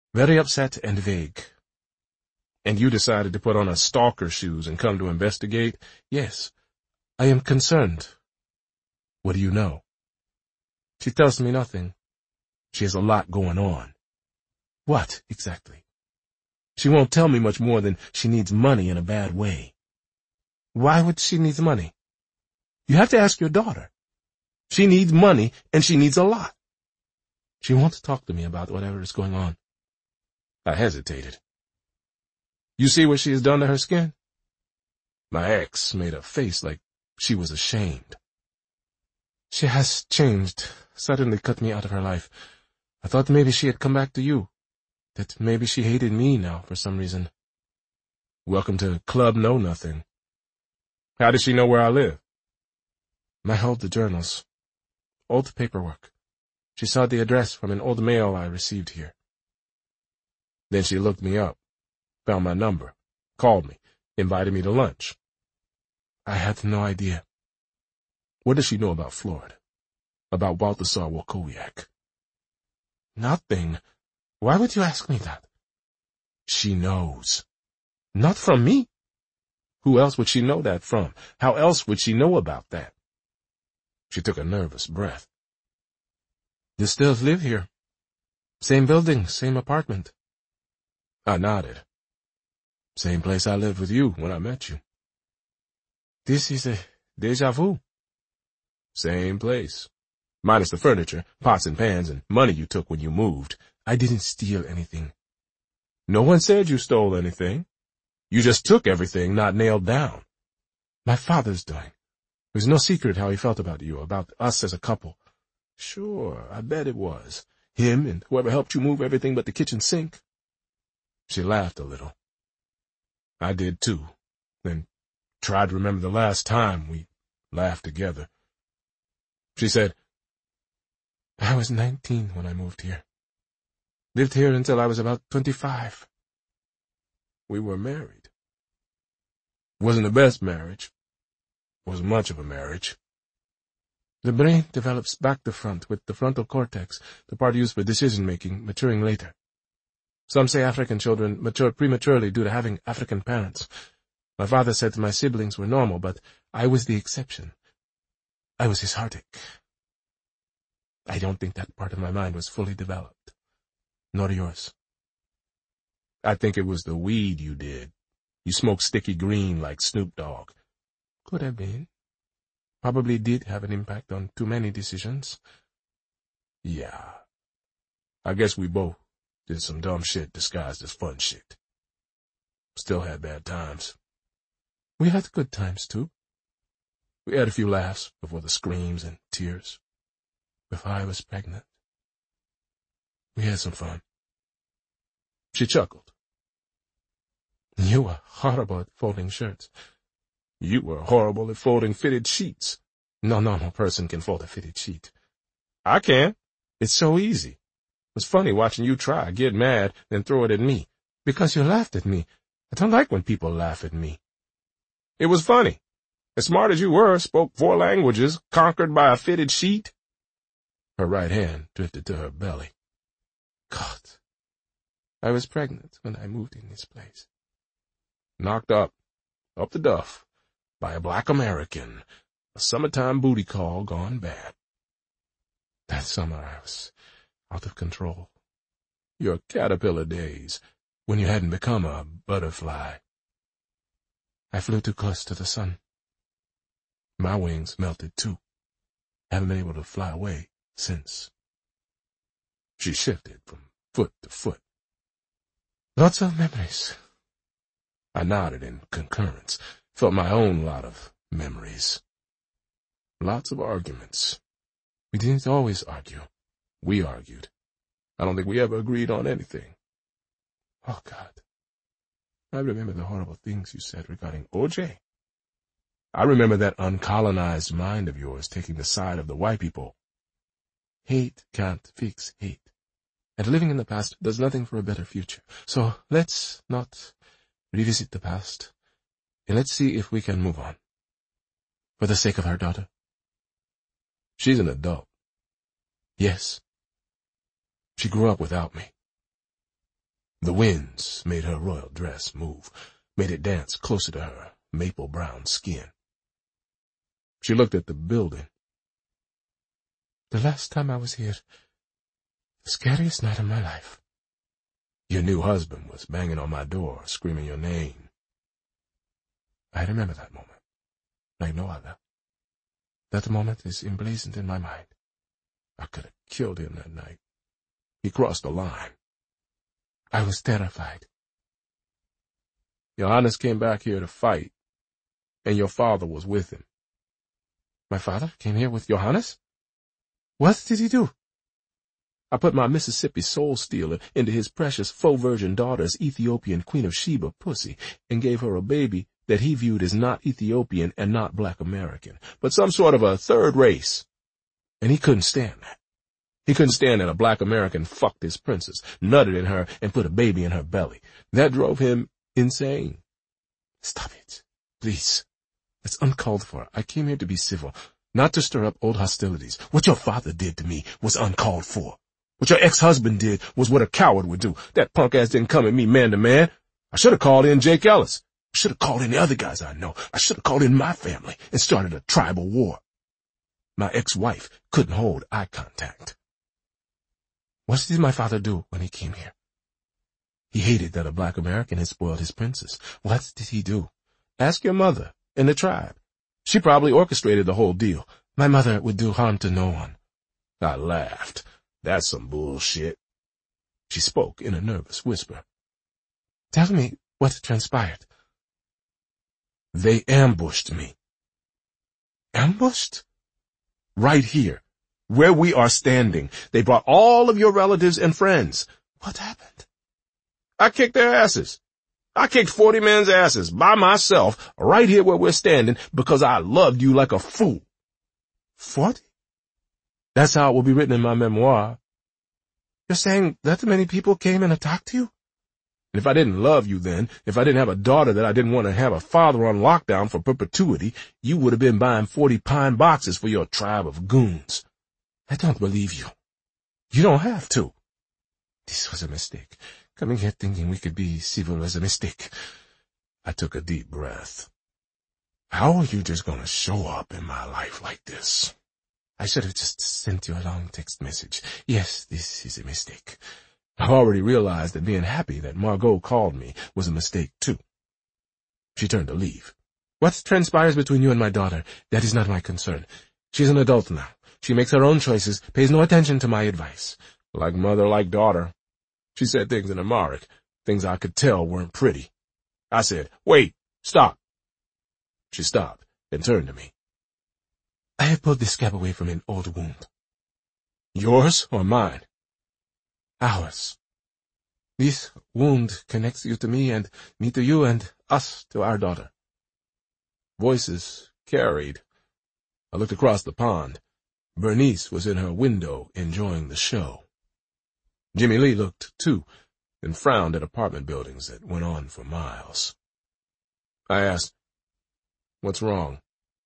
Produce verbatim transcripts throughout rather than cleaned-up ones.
Very upset and vague. And you decided to put on a stalker shoes and come to investigate? Yes. I am concerned. What do you know? She tells me nothing. She has a lot going on. What, exactly? She won't tell me much more than she needs money in a bad way. Why would she need money? You have to ask your daughter. She needs money, and she needs a lot. She won't talk to me about whatever is going on. I hesitated. You see what she has done to her skin? My ex made a face like she was ashamed. She has changed, suddenly cut me out of her life. I thought maybe she had come back to you, that maybe she hated me now for some reason. Welcome to Club Know Nothing. How did she know where I live? I held the journals. Old paperwork. She saw the address from an old mail I received here. Then she looked me up, found my number, called me, invited me to lunch. I had no idea. What does she know about Florida? About Balthasar Wakowiak? Nothing. Why would you ask me that? She knows. Not from me. Who else would she know that from? How else would she know about that? She took a nervous breath. You still live here? Same building, same apartment. I nodded. Same place I lived with you when I met you. This is a déjà vu. Same place. Minus the furniture, pots and pans, and money you took when you moved. I didn't steal anything. No one said you stole anything. You just took everything not nailed down. My father's doing. It was no secret how he felt about you, about us as a couple. Sure, I bet it was. Him and whoever helped you move everything but the kitchen sink. She laughed a little. I did too, then tried to remember the last time we laughed together. She said, I was nineteen when I moved here. Lived here until I was about twenty-five. We were married. Wasn't the best marriage. Wasn't much of a marriage. The brain develops back to front, with the frontal cortex, the part used for decision-making, maturing later. Some say African children mature prematurely due to having African parents. My father said my siblings were normal, but I was the exception. I was his heartache. I don't think that part of my mind was fully developed. Nor yours. I think it was the weed you did. You smoked sticky green like Snoop Dogg. Could have been. Probably did have an impact on too many decisions. Yeah. I guess we both did some dumb shit disguised as fun shit. Still had bad times. We had good times, too. We had a few laughs before the screams and tears. Before I was pregnant. We had some fun. She chuckled. You were horrible at folding shirts. You were horrible at folding fitted sheets. No normal person can fold a fitted sheet. I can. It's so easy. It was funny watching you try, get mad, then throw it at me. Because you laughed at me. I don't like when people laugh at me. It was funny. As smart as you were, spoke four languages, conquered by a fitted sheet. Her right hand drifted to her belly. God. I was pregnant when I moved in this place. Knocked up, up the duff, by a black American, a summertime booty call gone bad. That summer I was out of control. Your caterpillar days, when you hadn't become a butterfly. I flew too close to the sun. My wings melted too. Haven't been able to fly away since. She shifted from foot to foot. Lots of memories. I nodded in concurrence, felt my own lot of memories. Lots of arguments. We didn't always argue. We argued. I don't think we ever agreed on anything. Oh, God. I remember the horrible things you said regarding O J. I remember that uncolonized mind of yours taking the side of the white people. Hate can't fix hate. And living in the past does nothing for a better future. So let's not revisit the past, and let's see if we can move on. For the sake of our daughter. She's an adult. Yes. She grew up without me. The winds made her royal dress move, made it dance closer to her maple-brown skin. She looked at the building. The last time I was here, the scariest night of my life. Your new husband was banging on my door, screaming your name. I remember that moment, like no other. That moment is emblazoned in my mind. I could have killed him that night. He crossed the line. I was terrified. Johannes came back here to fight, and your father was with him. My father came here with Johannes? What did he do? I put my Mississippi soul stealer into his precious faux virgin daughter's Ethiopian Queen of Sheba pussy and gave her a baby that he viewed as not Ethiopian and not black American, but some sort of a third race. And he couldn't stand that. He couldn't stand that a black American fucked his princess, nutted in her, and put a baby in her belly. That drove him insane. Stop it, please. It's uncalled for. I came here to be civil, not to stir up old hostilities. What your father did to me was uncalled for. What your ex-husband did was what a coward would do. That punk ass didn't come at me man to man. I should have called in Jake Ellis. I should have called in the other guys I know. I should have called in my family and started a tribal war. My ex-wife couldn't hold eye contact. What did my father do when he came here? He hated that a black American had spoiled his princess. What did he do? Ask your mother and the tribe. She probably orchestrated the whole deal. My mother would do harm to no one. I laughed. That's some bullshit. She spoke in a nervous whisper. Tell me what transpired. They ambushed me. Ambushed? Right here, where we are standing. They brought all of your relatives and friends. What happened? I kicked their asses. I kicked forty men's asses by myself right here where we're standing because I loved you like a fool. Forty? That's how it will be written in my memoir. You're saying that many people came and attacked you? And if I didn't love you then, if I didn't have a daughter that I didn't want to have a father on lockdown for perpetuity, you would have been buying forty pine boxes for your tribe of goons. I don't believe you. You don't have to. This was a mistake. Coming here thinking we could be civil was a mistake. I took a deep breath. How are you just gonna show up in my life like this? I should have just sent you a long text message. Yes, this is a mistake. I've already realized that being happy that Margot called me was a mistake, too. She turned to leave. What transpires between you and my daughter, that is not my concern. She's an adult now. She makes her own choices, pays no attention to my advice. Like mother, like daughter. She said things in Amharic, things I could tell weren't pretty. I said, wait, stop. She stopped and turned to me. I have pulled this scab away from an old wound. Yours or mine? Ours. This wound connects you to me and me to you and us to our daughter. Voices carried. I looked across the pond. Bernice was in her window enjoying the show. Jimmy Lee looked, too, and frowned at apartment buildings that went on for miles. I asked, what's wrong?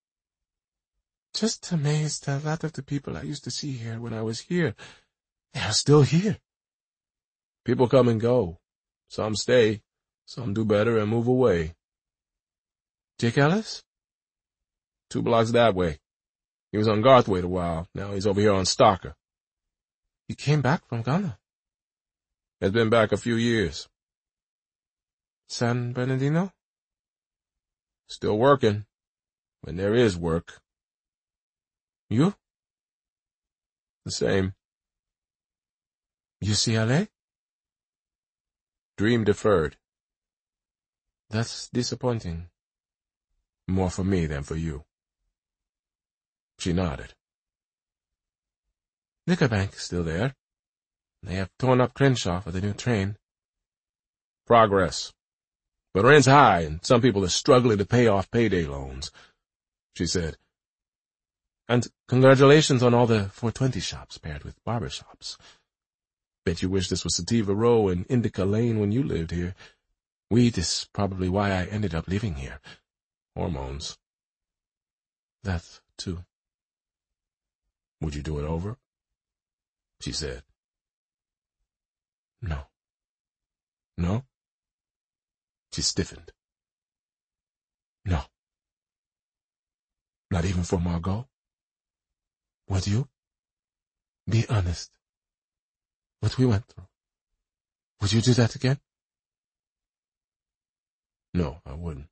Just amazed a lot of the people I used to see here when I was here. They are still here. People come and go. Some stay. Some do better and move away. Jake Ellis? Two blocks that way. He was on Garthwaite a while. Now he's over here on Stalker. He came back from Ghana. Has been back a few years. San Bernardino? Still working. When there is work. You? The same. U C L A? Dream deferred. That's disappointing. More for me than for you. She nodded. Liquor Bank is still there. They have torn up Crenshaw for the new train. Progress. But rent's high, and some people are struggling to pay off payday loans, she said. And congratulations on all the four twenty shops paired with barber shops. Bet you wish this was Sativa Row and Indica Lane when you lived here. Weed is probably why I ended up living here. Hormones. That, too. Would you do it over? She said. No. No? She stiffened. No. Not even for Margot? Would you? Be honest. What we went through. Would you do that again? No, I wouldn't.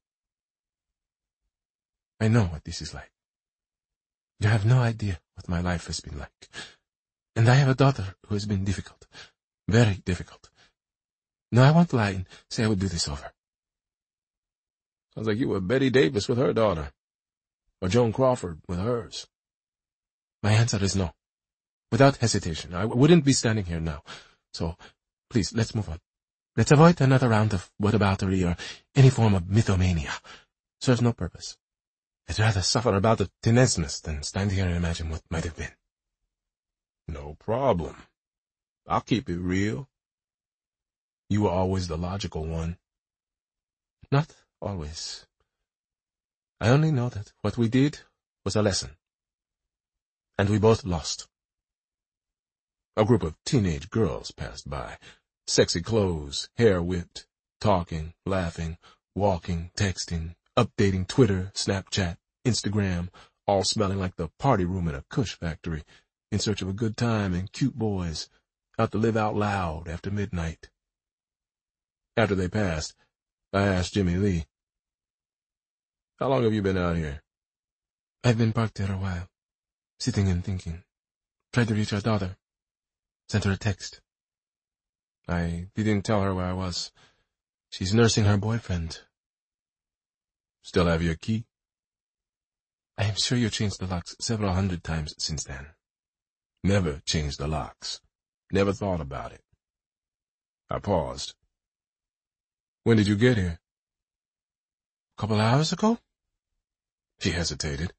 I know what this is like. You have no idea what my life has been like. And I have a daughter who has been difficult. Very difficult. No, I won't lie and say I would do this over. Sounds like you were Betty Davis with her daughter. Or Joan Crawford with hers. My answer is no. Without hesitation, I wouldn't be standing here now. So, please, let's move on. Let's avoid another round of whataboutery or any form of mythomania. Serves no purpose. I'd rather suffer about the tenesmus than stand here and imagine what might have been. No problem. I'll keep it real. You were always the logical one. Not always. I only know that what we did was a lesson. And we both lost. A group of teenage girls passed by. Sexy clothes, hair whipped, talking, laughing, walking, texting, updating Twitter, Snapchat, Instagram, all smelling like the party room in a Kush factory, in search of a good time and cute boys, out to live out loud after midnight. After they passed, I asked Jimmy Lee, "How long have you been out here?" "I've been parked there a while, sitting and thinking. Tried to reach our daughter. Sent her a text. I didn't tell her where I was. She's nursing her boyfriend." "Still have your key?" "I am sure you changed the locks several hundred times since then." "Never changed the locks. Never thought about it." I paused. "When did you get here?" "A couple hours ago?" She hesitated.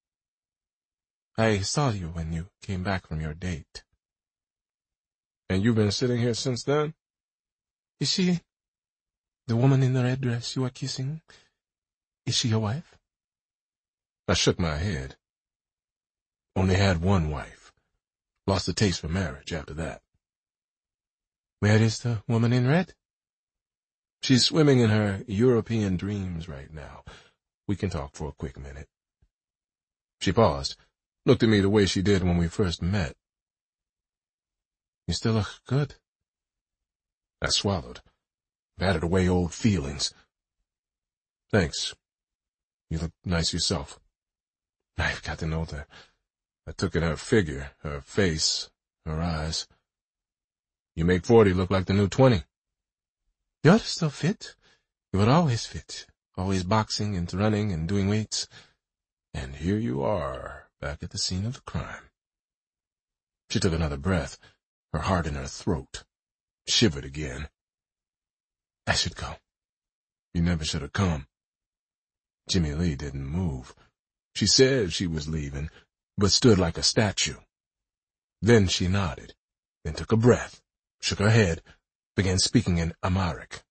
"I saw you when you came back from your date." "And you've been sitting here since then?" "Is she, the woman in the red dress you are kissing, is she your wife?" I shook my head. Only had one wife. Lost the taste for marriage after that. "Where is the woman in red?" "She's swimming in her European dreams right now. We can talk for a quick minute." She paused, looked at me the way she did when we first met. "You still look good." I swallowed, batted away old feelings. "Thanks. You look nice yourself." I've got to know her. I took in her figure, her face, her eyes. "You make forty look like the new twenty." "You're still fit. You were always fit. Always boxing and running and doing weights. And here you are, back at the scene of the crime." She took another breath, her heart in her throat. Shivered again. "I should go." "You never should have come." Jimmy Lee didn't move. She said she was leaving, but stood like a statue. Then she nodded, then took a breath, shook her head, began speaking in Amharic.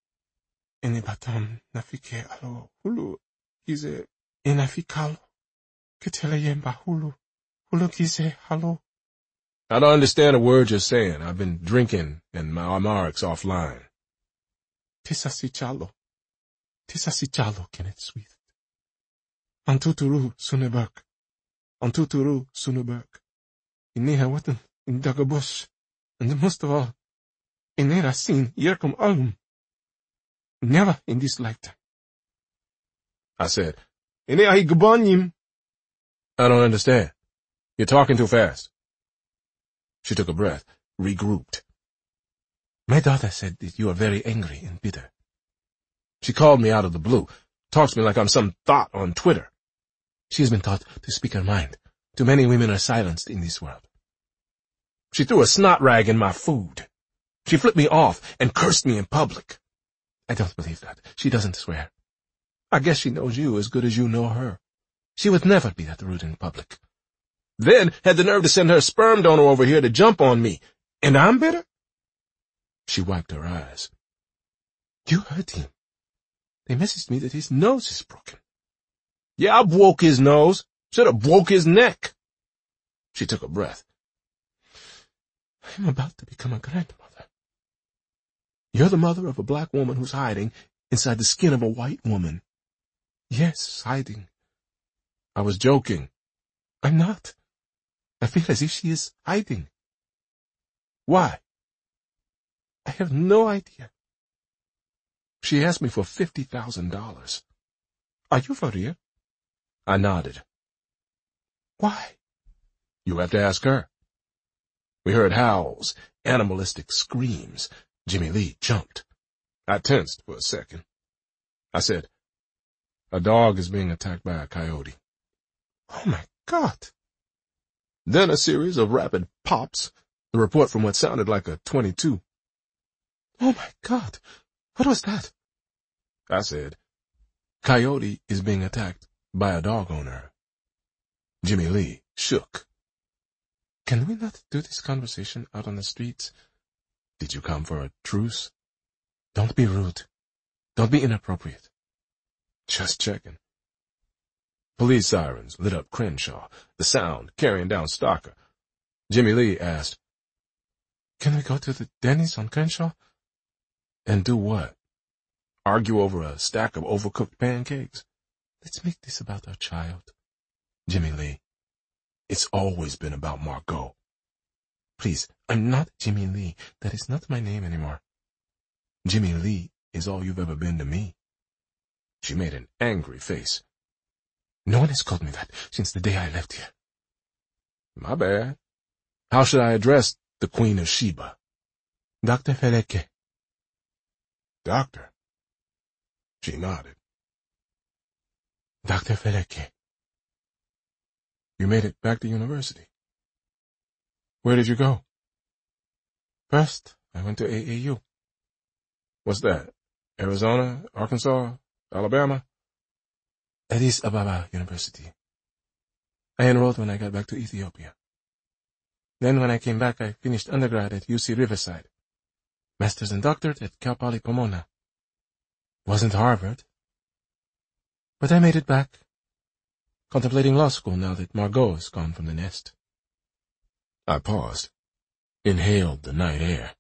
"Enibatam nafike alo hulu kize enafikalo keteleyemba hulu hulu kize halo." "I don't understand a word you're saying. I've been drinking and my Amharic's offline." "Tisasi chalo. Tisasi chalo Kenneth Swift. Antuturu Suneberg. Antuturu Suneberg. Ineha watan in Dagabush. And most of all, Inera seen Yerkum Alum. Never in this lifetime." I said, "Ineha Gabanyim." "I don't understand. You're talking too fast." She took a breath, regrouped. "My daughter said that you are very angry and bitter. She called me out of the blue, talks to me like I'm some thought on Twitter. She has been taught to speak her mind. Too many women are silenced in this world. She threw a snot rag in my food. She flipped me off and cursed me in public. I don't believe that. She doesn't swear. I guess she knows you as good as you know her. She would never be that rude in public. Then had the nerve to send her sperm donor over here to jump on me. And I'm bitter?" She wiped her eyes. "You hurt him. They messaged me that his nose is broken." "Yeah, I broke his nose. Should have broke his neck." She took a breath. "I'm about to become a grandmother." You're the mother of a black woman who's hiding inside the skin of a white woman. Yes, hiding. I was joking. I'm not. I feel as if she is hiding. Why? I have no idea. She asked me for fifty thousand dollars. Are you for real? I nodded. Why? You have to ask her. We heard howls, animalistic screams. Jimmy Lee jumped. I tensed for a second. I said, a dog is being attacked by a coyote. Oh my God. Then a series of rapid pops, the report from what sounded like a twenty-two. Oh my God. What was that? I said, coyote is being attacked by a dog owner. Jimmy Lee shook. Can we not do this conversation out on the streets? Did you come for a truce? Don't be rude. Don't be inappropriate. Just checking. Police sirens lit up Crenshaw, the sound carrying down Stocker. Jimmy Lee asked, Can we go to the Denny's on Crenshaw? And do what? Argue over a stack of overcooked pancakes? Let's make this about our child. Jimmy Lee, it's always been about Margot. Please, I'm not Jimmy Lee. That is not my name anymore. Jimmy Lee is all you've ever been to me. She made an angry face. No one has called me that since the day I left here. My bad. How should I address the Queen of Sheba? Doctor Feleke. Doctor? She nodded. Doctor Feleke. You made it back to university. Where did you go? First, I went to A A U. What's that? Arizona, Arkansas, Alabama? Addis Ababa University. I enrolled when I got back to Ethiopia. Then when I came back, I finished undergrad at U C Riverside. Master's and doctorate at Cal Poly Pomona. Wasn't Harvard. But I made it back. Contemplating law school now that Margot is gone from the nest. I paused, inhaled the night air.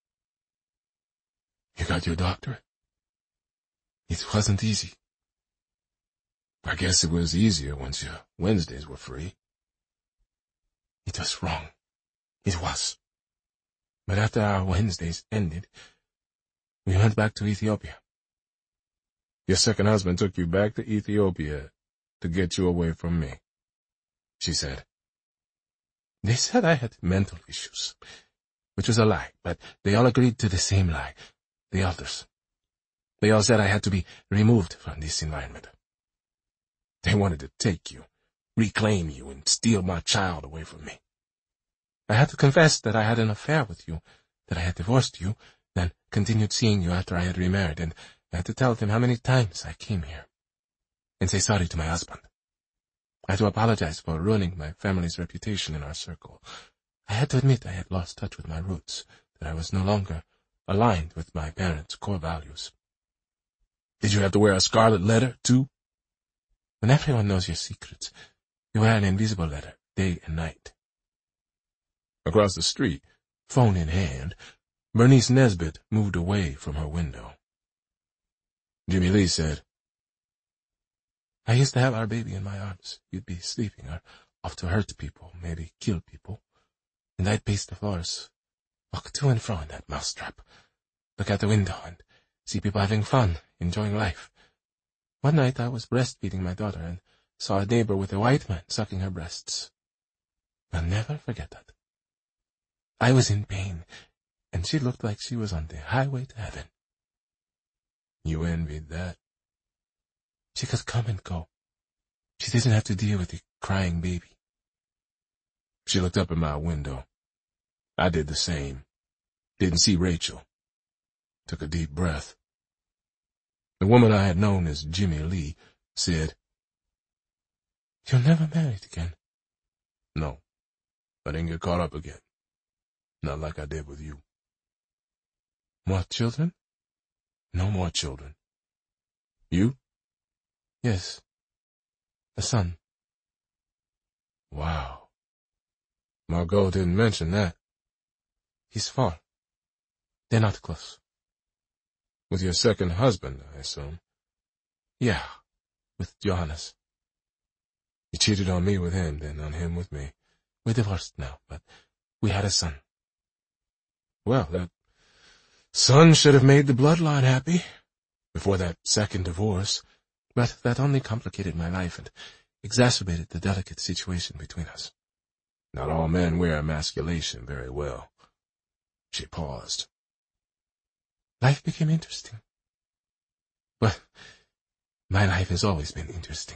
You got your doctorate? It wasn't easy. I guess it was easier once your Wednesdays were free. It was wrong. It was. But after our Wednesdays ended, we went back to Ethiopia. Your second husband took you back to Ethiopia to get you away from me, she said. They said I had mental issues, which was a lie, but they all agreed to the same lie, the elders. They all said I had to be removed from this environment. They wanted to take you, reclaim you, and steal my child away from me. I had to confess that I had an affair with you, that I had divorced you, then continued seeing you after I had remarried, and I had to tell them how many times I came here, and say sorry to my husband. I had to apologize for ruining my family's reputation in our circle. I had to admit I had lost touch with my roots, that I was no longer aligned with my parents' core values. Did you have to wear a scarlet letter, too? When everyone knows your secrets, you wear an invisible letter, day and night. Across the street, phone in hand, Bernice Nesbitt moved away from her window. Jimmy Lee said, I used to have our baby in my arms. You'd be sleeping or off to hurt people, maybe kill people. And I'd pace the floors, walk to and fro in that mousetrap, look out the window and see people having fun, enjoying life. One night I was breastfeeding my daughter and saw a neighbor with a white man sucking her breasts. I'll never forget that. I was in pain, and she looked like she was on the highway to heaven. You envied that. She could come and go. She didn't have to deal with the crying baby. She looked up at my window. I did the same. Didn't see Rachel. Took a deep breath. The woman I had known as Jimmy Lee said, You'll never marry again. No, I didn't get caught up again. Not like I did with you. More children? No more children. You? Yes. A son. Wow. Margot didn't mention that. He's far. They're not close. With your second husband, I assume. Yeah, with Johannes. You cheated on me with him, then on him with me. We're divorced now, but we had a son. Well, that son should have made the bloodline happy before that second divorce. But that only complicated my life and exacerbated the delicate situation between us. Not all men wear emasculation very well. She paused. Life became interesting. Well, my life has always been interesting.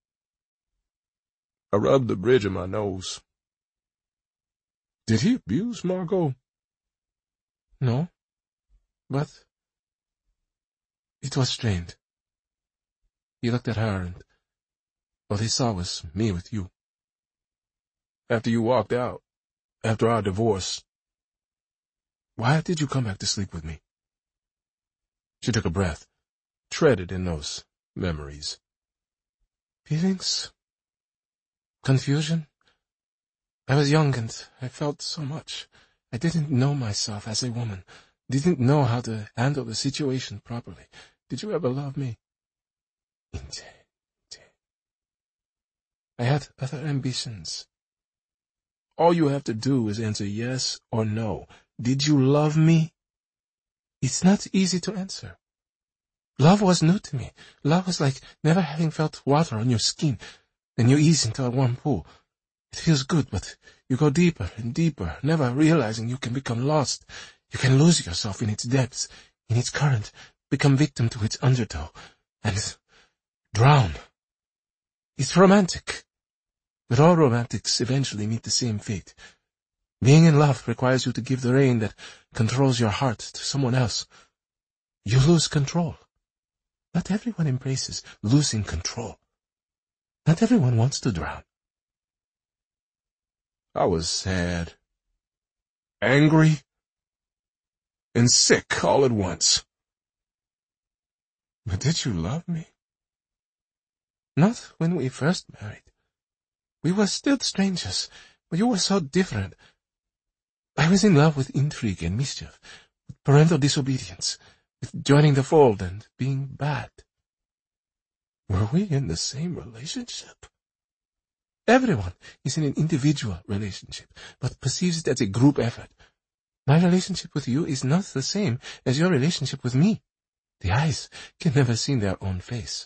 I rubbed the bridge of my nose. Did he abuse Margot? No, but it was strained. He looked at her, and all he saw was me with you. After you walked out, after our divorce, why did you come back to sleep with me? She took a breath, treaded in those memories. Feelings? Confusion? I was young and I felt so much. I didn't know myself as a woman, didn't know how to handle the situation properly. Did you ever love me? I had other ambitions. All you have to do is answer yes or no. Did you love me? It's not easy to answer. Love was new to me. Love was like never having felt water on your skin. Then you ease into a warm pool. It feels good, but you go deeper and deeper, never realizing you can become lost. You can lose yourself in its depths, in its current, become victim to its undertow, and drown. It's romantic. But all romantics eventually meet the same fate. Being in love requires you to give the rein that controls your heart to someone else. You lose control. Not everyone embraces losing control. Not everyone wants to drown. I was sad, angry, and sick all at once. But did you love me? Not when we first married. We were still strangers, but you were so different. I was in love with intrigue and mischief, with parental disobedience, with joining the fold and being bad. Were we in the same relationship? Everyone is in an individual relationship, but perceives it as a group effort. My relationship with you is not the same as your relationship with me. The eyes can never see their own face.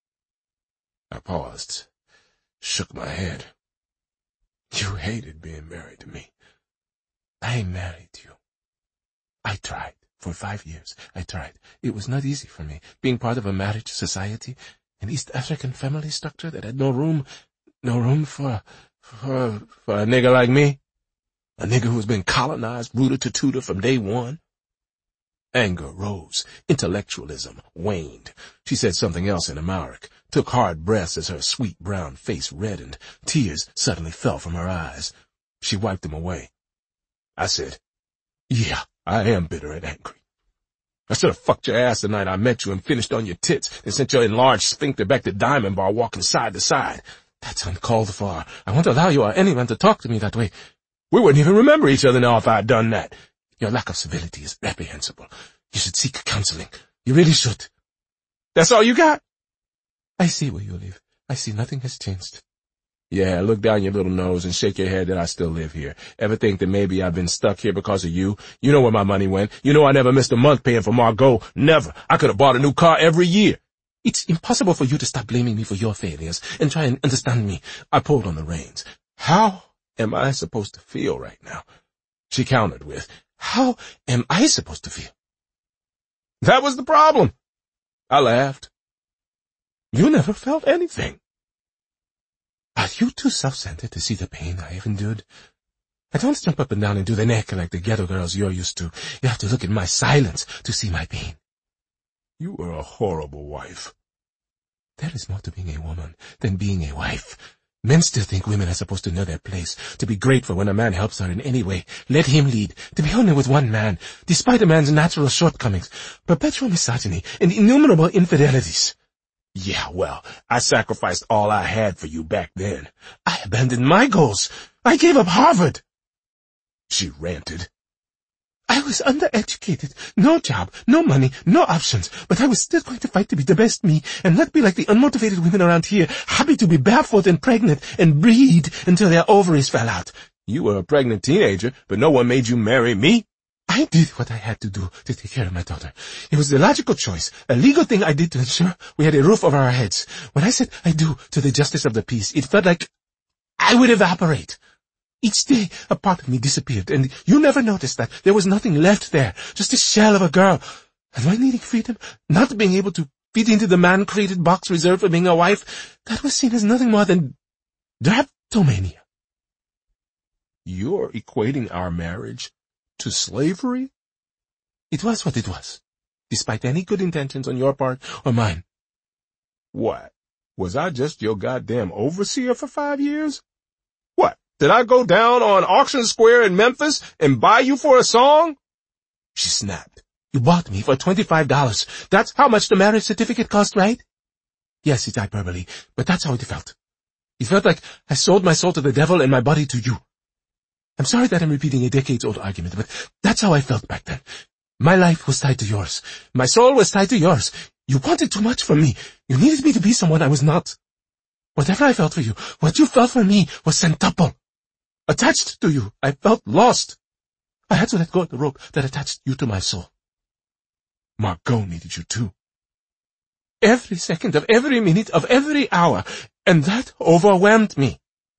I paused, shook my head. You hated being married to me. I married you. I tried. For five years, I tried. It was not easy for me, being part of a marriage society, an East African family structure that had no room, no room for, for, for a nigger like me. A nigger who has been colonized, rooted to tutor from day one. Anger rose. Intellectualism waned. She said something else in Amharic, took hard breaths as her sweet brown face reddened. Tears suddenly fell from her eyes. She wiped them away. I said, yeah, I am bitter and angry. I should have fucked your ass the night I met you and finished on your tits and sent your enlarged sphincter back to Diamond Bar walking side to side. That's uncalled for. I won't allow you or anyone to talk to me that way. We wouldn't even remember each other now if I had done that. Your lack of civility is reprehensible. You should seek counseling. You really should. That's all you got? I see where you live. I see nothing has changed. Yeah, look down your little nose and shake your head that I still live here. Ever think that maybe I've been stuck here because of you? You know where my money went. You know I never missed a month paying for Margot. Never. I could have bought a new car every year. It's impossible for you to stop blaming me for your failures and try and understand me. I pulled on the reins. How am I supposed to feel right now? She countered with, how am I supposed to feel? That was the problem. I laughed. You never felt anything. Are you too self-centered to see the pain I have endured? I don't jump up and down and do the neck like the ghetto girls you're used to. You have to look at my silence to see my pain. You were a horrible wife. There is more to being a woman than being a wife. Men still think women are supposed to know their place, to be grateful when a man helps her in any way, let him lead, to be only with one man, despite a man's natural shortcomings, perpetual misogyny, and innumerable infidelities. Yeah, well, I sacrificed all I had for you back then. I abandoned my goals. I gave up Harvard. She ranted. I was undereducated, no job, no money, no options, but I was still going to fight to be the best me and not be like the unmotivated women around here, happy to be barefoot and pregnant and breed until their ovaries fell out. You were a pregnant teenager, but no one made you marry me. I did what I had to do to take care of my daughter. It was the logical choice, a legal thing I did to ensure we had a roof over our heads. When I said I do to the justice of the peace, it felt like I would evaporate. Each day, a part of me disappeared, and you never noticed that there was nothing left there, just a shell of a girl. And my needing freedom, not being able to fit into the man-created box reserved for being a wife, that was seen as nothing more than drapetomania. You're equating our marriage to slavery? It was what it was, despite any good intentions on your part or mine. What? Was I just your goddamn overseer for five years? What? Did I go down on Auction Square in Memphis and buy you for a song? She snapped. You bought me for twenty-five dollars. That's how much the marriage certificate cost, right? Yes, it's hyperbole, but that's how it felt. It felt like I sold my soul to the devil and my body to you. I'm sorry that I'm repeating a decades-old argument, but that's how I felt back then. My life was tied to yours. My soul was tied to yours. You wanted too much from me. You needed me to be someone I was not. Whatever I felt for you, what you felt for me was centuple. Attached to you, I felt lost. I had to let go of the rope that attached you to my soul. Margot needed you too. Every second of every minute of every hour, and that overwhelmed me.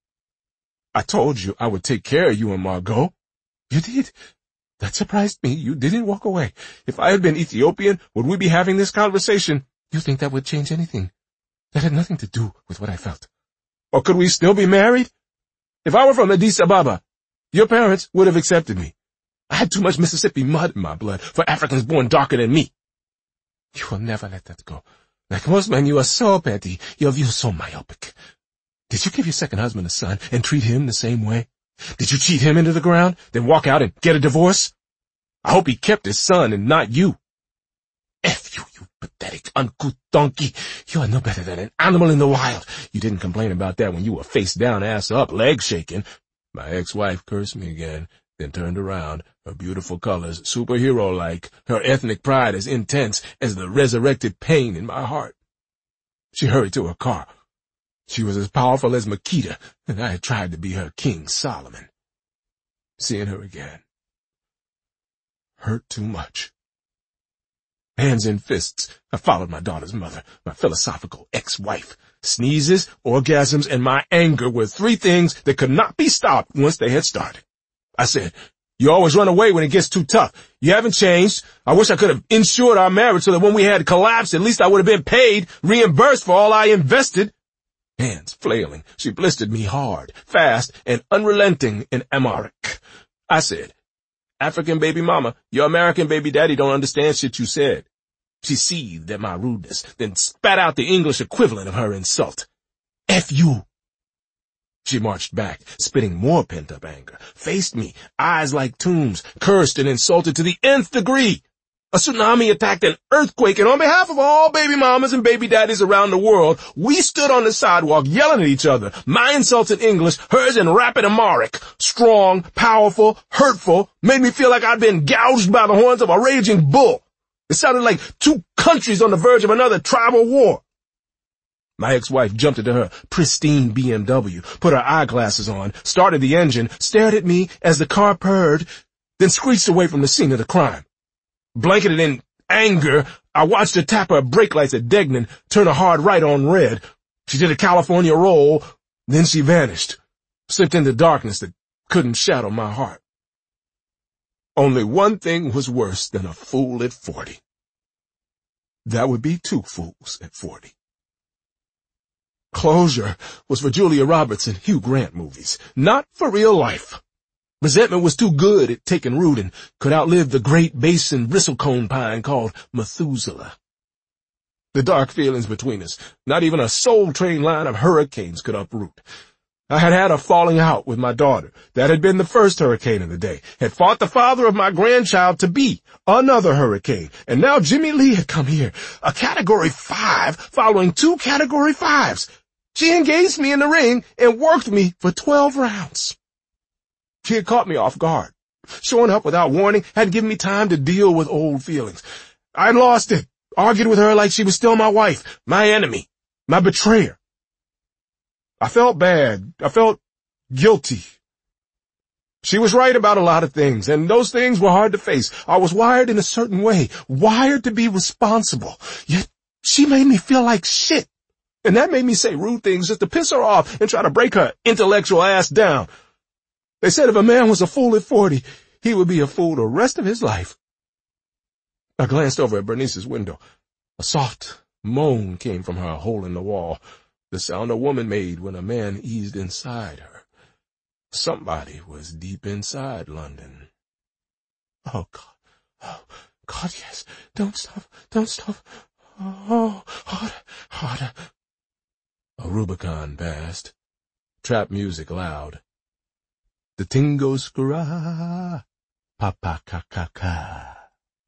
I told you I would take care of you and Margot. You did. That surprised me. You didn't walk away. If I had been Ethiopian, would we be having this conversation? You think that would change anything? That had nothing to do with what I felt. Or could we still be married? If I were from Addis Ababa, your parents would have accepted me. I had too much Mississippi mud in my blood for Africans born darker than me. You will never let that go. Like most men, you are so petty, your view is so myopic. Did you give your second husband a son and treat him the same way? Did you cheat him into the ground, then walk out and get a divorce? I hope he kept his son and not you. F you, you pathetic, uncouth donkey. You are no better than an animal in the wild. You didn't complain about that when you were face down, ass up, legs shaking. My ex-wife cursed me again, then turned around, her beautiful colors superhero-like, her ethnic pride as intense as the resurrected pain in my heart. She hurried to her car. She was as powerful as Makeda, and I had tried to be her King Solomon. Seeing her again hurt too much. Hands in fists, I followed my daughter's mother, my philosophical ex-wife. Sneezes, orgasms, and my anger were three things that could not be stopped once they had started. I said, you always run away when it gets too tough. You haven't changed. I wish I could have insured our marriage so that when we had collapsed, at least I would have been paid, reimbursed for all I invested. Hands flailing, she blistered me hard, fast, and unrelenting in Amharic. I said, African baby mama, your American baby daddy don't understand shit you said. She seethed at my rudeness, then spat out the English equivalent of her insult. F you. She marched back, spitting more pent-up anger, faced me, eyes like tombs, cursed and insulted to the nth degree. A tsunami attacked an earthquake, and on behalf of all baby mamas and baby daddies around the world, we stood on the sidewalk yelling at each other, my insults in English, hers in rapid Amharic. Strong, powerful, hurtful, made me feel like I'd been gouged by the horns of a raging bull. It sounded like two countries on the verge of another tribal war. My ex-wife jumped into her pristine B M W, put her eyeglasses on, started the engine, stared at me as the car purred, then screeched away from the scene of the crime. Blanketed in anger, I watched her tap her brake lights at Degnan, turn a hard right on red. She did a California roll, then she vanished, slipped into darkness that couldn't shadow my heart. Only one thing was worse than a fool at forty. That would be two fools at forty. Closure was for Julia Roberts and Hugh Grant movies, not for real life. Resentment was too good at taking root and could outlive the great basin bristlecone pine called Methuselah. The dark feelings between us, not even a soul-train line of hurricanes could uproot. I had had a falling out with my daughter. That had been the first hurricane of the day, had fought the father of my grandchild to be another hurricane, and now Jimmy Lee had come here, a category five following two category fives. She engaged me in the ring and worked me for twelve rounds. She had caught me off guard, showing up without warning, hadn't given me time to deal with old feelings. I'd lost it, argued with her like she was still my wife, my enemy, my betrayer. I felt bad. I felt guilty. She was right about a lot of things, and those things were hard to face. I was wired in a certain way, wired to be responsible. Yet she made me feel like shit. And that made me say rude things just to piss her off and try to break her intellectual ass down. They said if a man was a fool at forty, he would be a fool the rest of his life. I glanced over at Bernice's window. A soft moan came from her hole in the wall, the sound a woman made when a man eased inside her. Somebody was deep inside London. Oh, God. Oh, God, yes. Don't stop. Don't stop. Oh, harder, harder. A Rubicon passed. Trap music loud. The Tingo-skara, pa-pa-ka-ka-ka.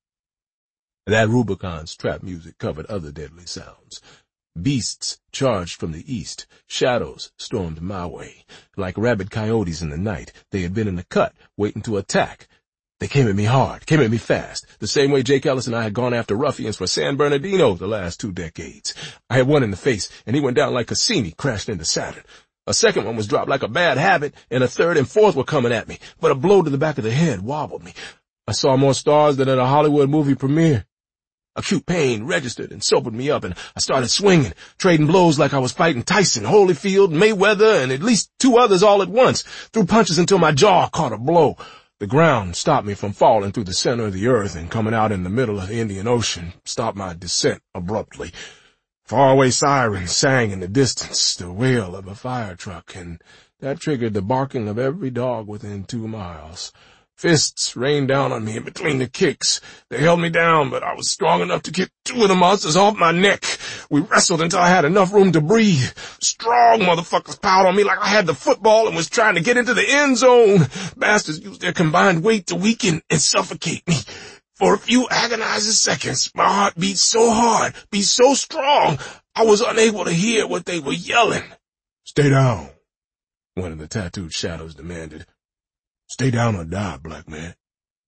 That Rubicon's trap music covered other deadly sounds. Beasts charged from the east. Shadows stormed my way. Like rabid coyotes in the night, they had been in the cut, waiting to attack. They came at me hard, came at me fast, the same way Jake Ellis and I had gone after ruffians for San Bernardino the last two decades. I had one in the face, and he went down like Cassini, crashed into Saturn. A second one was dropped like a bad habit, and a third and fourth were coming at me, but a blow to the back of the head wobbled me. I saw more stars than at a Hollywood movie premiere. Acute pain registered and sobered me up, and I started swinging, trading blows like I was fighting Tyson, Holyfield, Mayweather, and at least two others all at once. Threw punches until my jaw caught a blow. The ground stopped me from falling through the center of the earth and coming out in the middle of the Indian Ocean, stopped my descent abruptly. Faraway sirens sang in the distance, the wail of a fire truck, and that triggered the barking of every dog within two miles. Fists rained down on me in between the kicks. They held me down, but I was strong enough to get two of the monsters off my neck. We wrestled until I had enough room to breathe. Strong motherfuckers piled on me like I had the football and was trying to get into the end zone. Bastards used their combined weight to weaken and suffocate me. For a few agonizing seconds, my heart beat so hard, beat so strong, I was unable to hear what they were yelling. "Stay down," one of the tattooed shadows demanded. "Stay down or die, black man."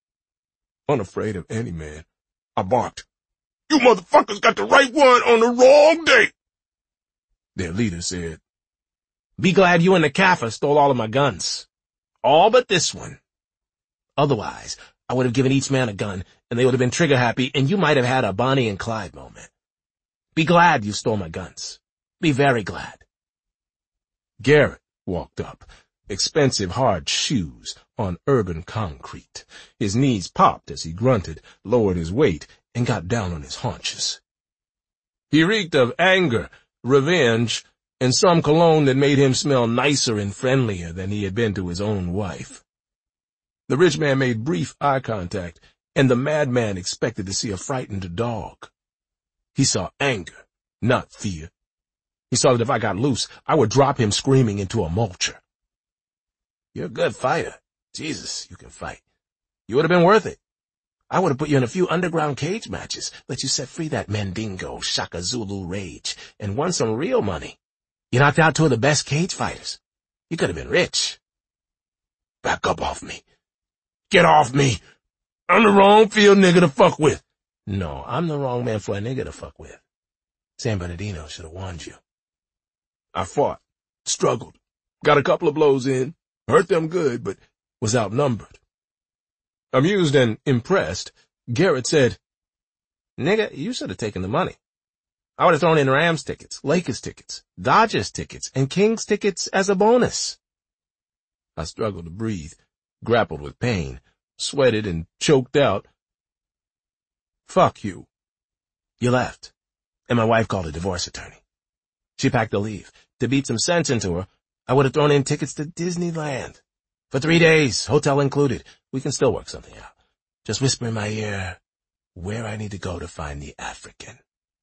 Unafraid of any man, I barked, "You motherfuckers got the right one on the wrong day." Their leader said, "Be glad you and the Kaffir stole all of my guns. All but this one. Otherwise, I would have given each man a gun, and they would have been trigger-happy, and you might have had a Bonnie and Clyde moment. Be glad you stole my guns. Be very glad." Garrett walked up. Expensive hard shoes on urban concrete. His knees popped as he grunted, lowered his weight, and got down on his haunches. He reeked of anger, revenge, and some cologne that made him smell nicer and friendlier than he had been to his own wife. The rich man made brief eye contact, and the madman expected to see a frightened dog. He saw anger, not fear. He saw that if I got loose, I would drop him screaming into a mulcher. "You're a good fighter. Jesus, you can fight. You would have been worth it. I would have put you in a few underground cage matches, let you set free that Mandingo, Shaka Zulu rage, and won some real money. You knocked out two of the best cage fighters. You could have been rich." "Back up off me. Get off me. I'm the wrong field nigga to fuck with." "No, I'm the wrong man for a nigga to fuck with. San Bernardino should have warned you." I fought, struggled, got a couple of blows in, hurt them good, but was outnumbered. Amused and impressed, Garrett said, "Nigga, you should have taken the money. I would have thrown in Rams tickets, Lakers tickets, Dodgers tickets, and Kings tickets as a bonus." I struggled to breathe, grappled with pain, sweated and choked out, "Fuck you." You left, and my wife called a divorce attorney. She packed to leave. To beat some sense into her, I would have thrown in tickets to Disneyland. For three days, hotel included. We can still work something out. Just whisper in my ear where I need to go to find the African.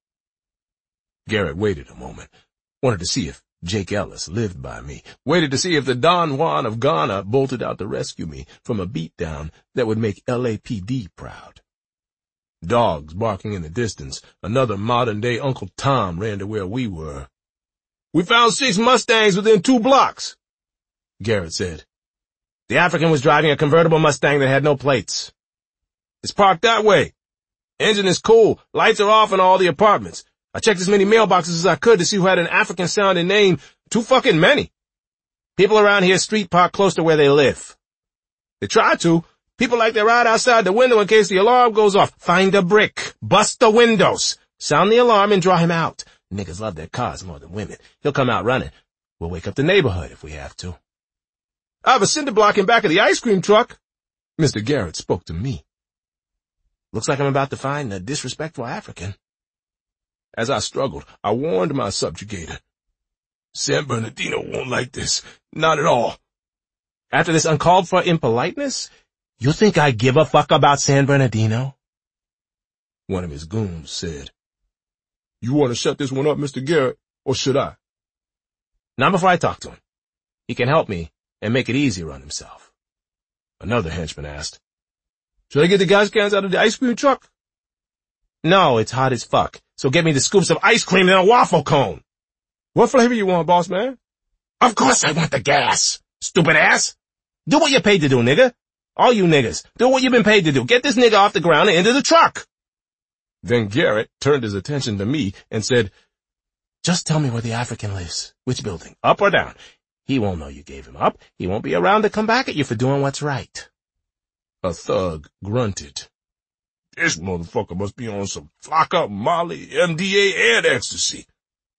Garrett waited a moment, wanted to see if Jake Ellis lived by me, waited to see if the Don Juan of Ghana bolted out to rescue me from a beatdown that would make L A P D proud. Dogs barking in the distance, another modern-day Uncle Tom ran to where we were. "We found six Mustangs within two blocks," Garrett said. The African was driving a convertible Mustang that had no plates. It's parked that way. Engine is cool. Lights are off in all the apartments. I checked as many mailboxes as I could to see who had an African-sounding name. Too fucking many. People around here street park close to where they live. They try to. People like they ride outside the window in case the alarm goes off. Find a brick. Bust the windows. Sound the alarm and draw him out. Niggas love their cars more than women. He'll come out running. We'll wake up the neighborhood if we have to. I have a cinder block in back of the ice cream truck. Mister Garrett spoke to me. Looks like I'm about to find a disrespectful African. As I struggled, I warned my subjugator. San Bernardino won't like this. Not at all. After this uncalled for impoliteness, you think I give a fuck about San Bernardino? One of his goons said, You want to shut this one up, Mister Garrett, or should I? Not before I talk to him. He can help me and make it easier on himself. Another henchman asked, Should I get the gas cans out of the ice cream truck? No, it's hot as fuck, so get me the scoops of ice cream and a waffle cone. What flavor you want, boss man? Of course I want the gas, stupid ass. Do what you're paid to do, nigga. All you niggas, do what you've been paid to do. Get this nigga off the ground and into the truck. Then Garrett turned his attention to me and said, Just tell me where the African lives. Which building, up or down? He won't know you gave him up. He won't be around to come back at you for doing what's right. A thug grunted. This motherfucker must be on some Flocka, Molly, M D A, and ecstasy.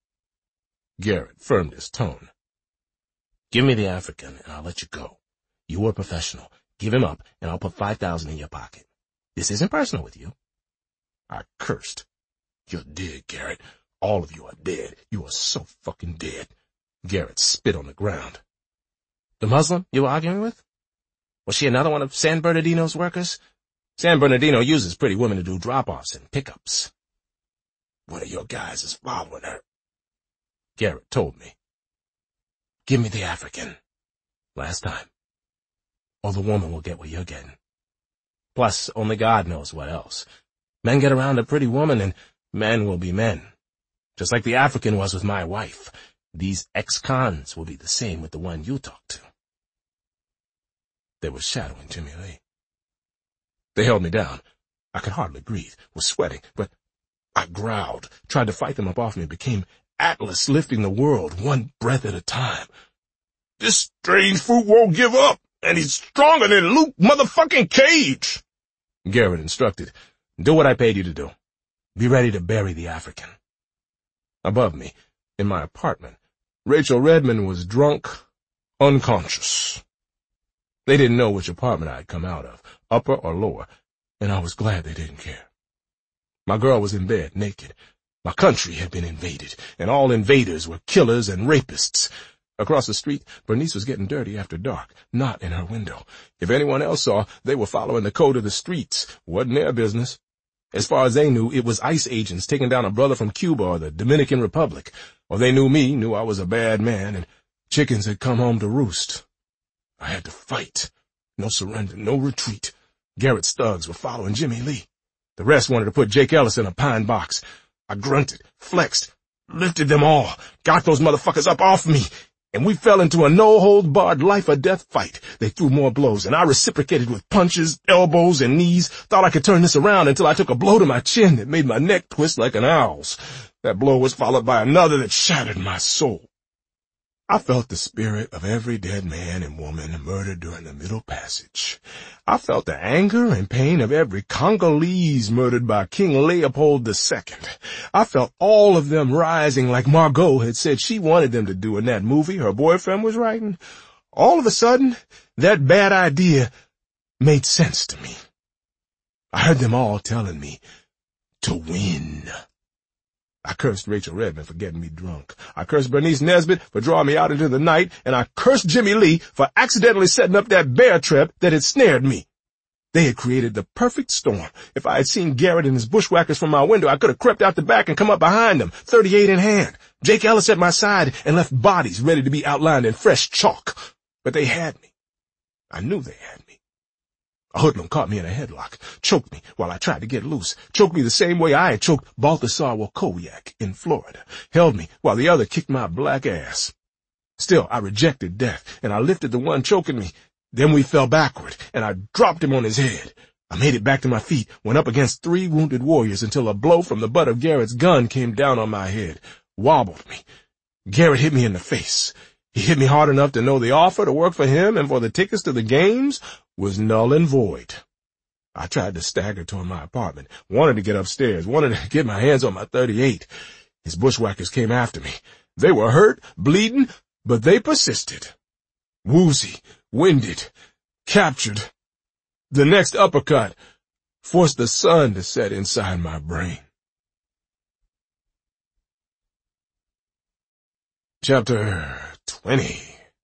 Garrett firmed his tone. Give me the African, and I'll let you go. You were a professional. Give him up, and I'll put five thousand in your pocket. This isn't personal with you. I cursed. You're dead, Garrett. All of you are dead. You are so fucking dead. Garrett spit on the ground. The Muslim you were arguing with? Was she another one of San Bernardino's workers? San Bernardino uses pretty women to do drop-offs and pickups. One of your guys is following her. Garrett told me. Give me the African. Last time. Or the woman will get what you're getting. Plus, only God knows what else. Men get around a pretty woman and men will be men. Just like the African was with my wife. These ex-cons will be the same with the one you talked to. They were shadowing Jimmy Lee. They held me down. I could hardly breathe, was sweating, but I growled, tried to fight them up off me, became Atlas lifting the world one breath at a time. This strange fruit won't give up, and he's stronger than Luke motherfucking Cage. Garrett instructed, do what I paid you to do. Be ready to bury the African. Above me, in my apartment, Rachel Redmond was drunk, unconscious. They didn't know which apartment I had come out of, upper or lower, and I was glad they didn't care. My girl was in bed, naked. My country had been invaded, and all invaders were killers and rapists. Across the street, Bernice was getting dirty after dark, not in her window. If anyone else saw, they were following the code of the streets. Wasn't their business. As far as they knew, it was ICE agents taking down a brother from Cuba or the Dominican Republic. Or they knew me, knew I was a bad man, and chickens had come home to roost. I had to fight. No surrender, no retreat. Garrett's thugs were following Jimmy Lee. The rest wanted to put Jake Ellis in a pine box. I grunted, flexed, lifted them all, got those motherfuckers up off me, and we fell into a no-hold-barred life-or-death fight. They threw more blows, and I reciprocated with punches, elbows, and knees. Thought I could turn this around until I took a blow to my chin that made my neck twist like an owl's. That blow was followed by another that shattered my soul. I felt the spirit of every dead man and woman murdered during the Middle Passage. I felt the anger and pain of every Congolese murdered by King Leopold the Second. I felt all of them rising like Margot had said she wanted them to do in that movie her boyfriend was writing. All of a sudden, that bad idea made sense to me. I heard them all telling me to win. I cursed Rachel Redmond for getting me drunk. I cursed Bernice Nesbitt for drawing me out into the night, and I cursed Jimmy Lee for accidentally setting up that bear trap that had snared me. They had created the perfect storm. If I had seen Garrett and his bushwhackers from my window, I could have crept out the back and come up behind them, thirty-eight in hand. Jake Ellis at my side and left bodies ready to be outlined in fresh chalk. But they had me. I knew they had me. A hoodlum caught me in a headlock, choked me while I tried to get loose, choked me the same way I had choked Balthasar Wakowiak in Florida, held me while the other kicked my black ass. Still, I rejected death, and I lifted the one choking me. Then we fell backward, and I dropped him on his head. I made it back to my feet, went up against three wounded warriors until a blow from the butt of Garrett's gun came down on my head, wobbled me. Garrett hit me in the face. He hit me hard enough to know the offer to work for him and for the tickets to the games was null and void. I tried to stagger toward my apartment, wanted to get upstairs, wanted to get my hands on my thirty-eight. His bushwhackers came after me. They were hurt, bleeding, but they persisted. Woozy, winded, captured. The next uppercut forced the sun to set inside my brain. Chapter twenty.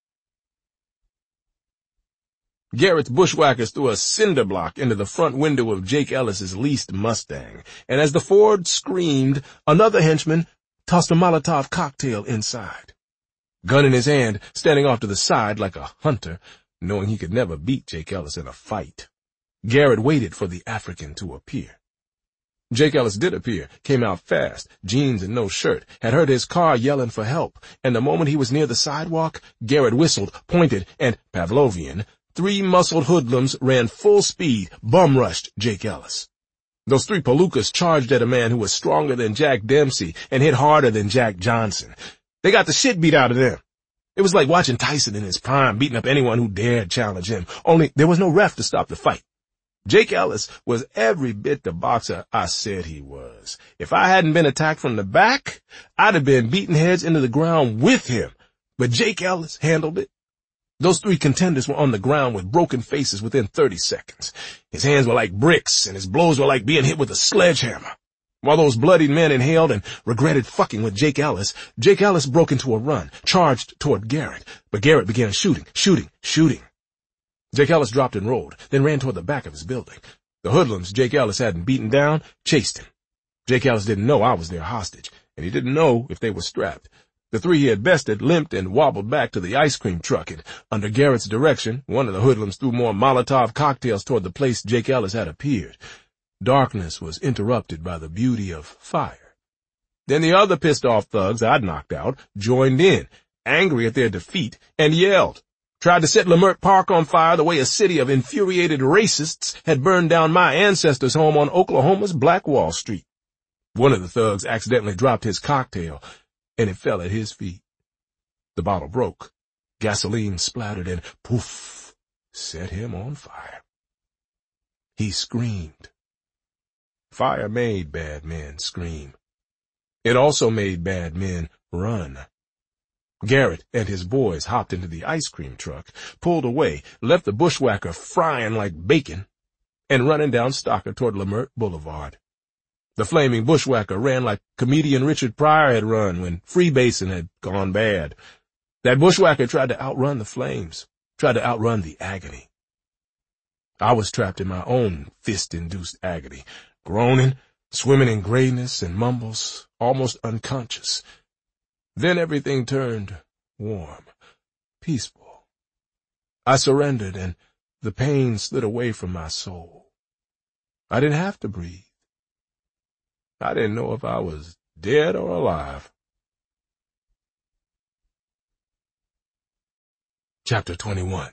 Garrett's bushwhackers threw a cinder block into the front window of Jake Ellis's leased Mustang, and as the Ford screamed, another henchman tossed a Molotov cocktail inside. Gun in his hand, standing off to the side like a hunter, knowing he could never beat Jake Ellis in a fight, Garrett waited for the African to appear. Jake Ellis did appear, came out fast, jeans and no shirt, had heard his car yelling for help, and the moment he was near the sidewalk, Garrett whistled, pointed, and, Pavlovian, three muscled hoodlums ran full speed, bum-rushed Jake Ellis. Those three palookas charged at a man who was stronger than Jack Dempsey and hit harder than Jack Johnson. They got the shit beat out of them. It was like watching Tyson in his prime beating up anyone who dared challenge him, only there was no ref to stop the fight. Jake Ellis was every bit the boxer I said he was. If I hadn't been attacked from the back, I'd have been beating heads into the ground with him. But Jake Ellis handled it. Those three contenders were on the ground with broken faces within thirty seconds. His hands were like bricks, and his blows were like being hit with a sledgehammer. While those bloodied men inhaled and regretted fucking with Jake Ellis, Jake Ellis broke into a run, charged toward Garrett. But Garrett began shooting, shooting, shooting. Jake Ellis dropped and rolled, then ran toward the back of his building. The hoodlums Jake Ellis hadn't beaten down chased him. Jake Ellis didn't know I was their hostage, and he didn't know if they were strapped. The three he had bested limped and wobbled back to the ice cream truck, and under Garrett's direction, one of the hoodlums threw more Molotov cocktails toward the place Jake Ellis had appeared. Darkness was interrupted by the beauty of fire. Then the other pissed-off thugs I'd knocked out joined in, angry at their defeat, and yelled, tried to set Leimert Park on fire the way a city of infuriated racists had burned down my ancestors' home on Oklahoma's Black Wall Street. One of the thugs accidentally dropped his cocktail, and it fell at his feet. The bottle broke. Gasoline splattered and, poof, set him on fire. He screamed. Fire made bad men scream. It also made bad men run. Garrett and his boys hopped into the ice cream truck, pulled away, left the bushwhacker frying like bacon, and running down Stocker toward Leimert Boulevard. The flaming bushwhacker ran like comedian Richard Pryor had run when freebasing had gone bad. That bushwhacker tried to outrun the flames, tried to outrun the agony. I was trapped in my own fist-induced agony, groaning, swimming in grayness and mumbles, almost unconscious. Then everything turned warm, peaceful. I surrendered, and the pain slid away from my soul. I didn't have to breathe. I didn't know if I was dead or alive. Chapter twenty-one.